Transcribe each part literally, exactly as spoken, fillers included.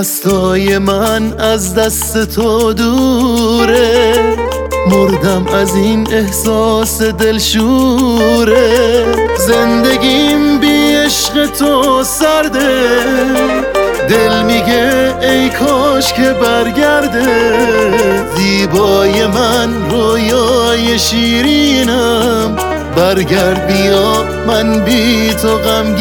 دستای من از دست تو دوره، مردم از این احساس دلشوره. زندگیم بی عشق تو سرده، دل میگه ای کاش که برگرده. زیبای من رویای شیرینم، برگرد بیا من بی تو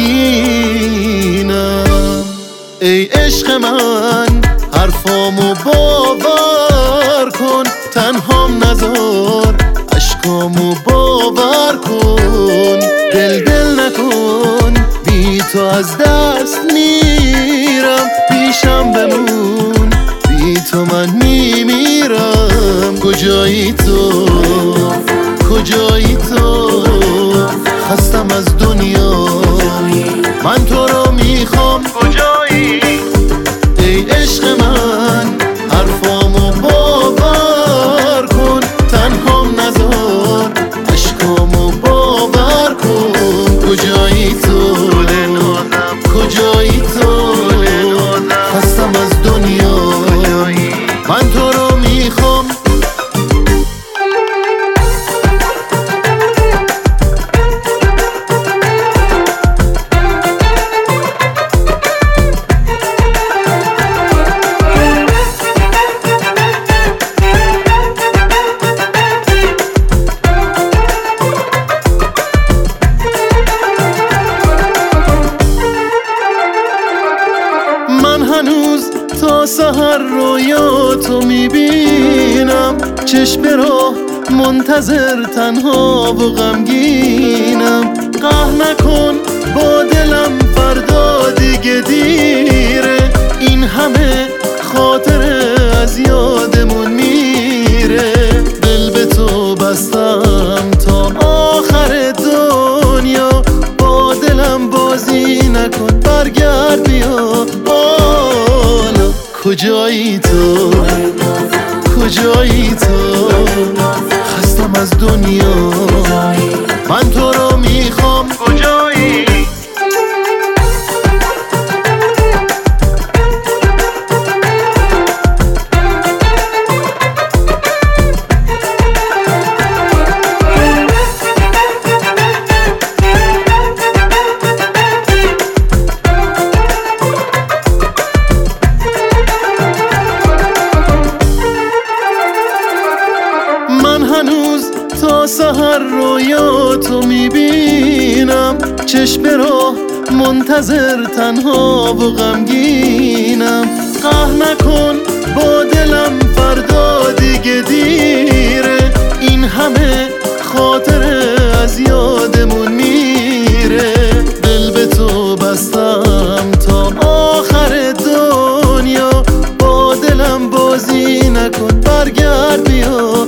غمگینم. ای عشق من حرفامو باور کن، تنهام نذار عشقامو باور کن. دل دل نکن بی تو از دست میرم، پیشم بمون بی تو من میمیرم. کجایی تو کجایی تو، خستم از دنیا من تو رو میخوام. کجایی ای عشق من حرفامو باور کن، تنهام نذار عشقامو باور کن. کجایی تو کجایی تو، خستم از دنیا من تو رو میخوام. هنوز تا سحر رویاتو میبینم، چشم راه منتظر تنها و غمگینم. قهر نکن با دلم فردا دیگه دیره، این همه خاطره از یادمون میره. دل به تو بستم تا آخر دنیا، با دلم بازی نکن برگرد بیا. کجایی تو کجایی تو، خستم از دنیا من تو رو میخوام. کجایی هنوز تا سحر رویاتو میبینم، چشم راه منتظر تنها و غمگینم. قهر نکن با دلم فردا دیگه دیره، این همه خاطره از یادمون میره. دل به تو بستم تا آخر دنیا، با دلم بازی نکن برگرد بیا.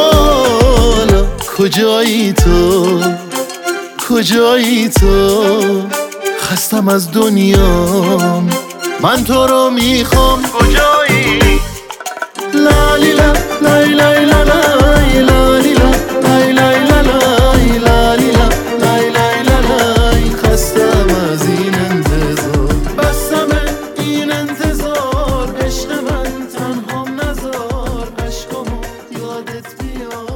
کجایی تو کجایی تو، خستم از دنیا من تو رو میخوام. کجایی لالی لا لای لای لا لای لالی لا لای لای لا لای لالی لا لای لای لا لای. خستم از این انتظار، بستم این انتظار. عشق من تنهام نذار، عشقمو یادت بیار.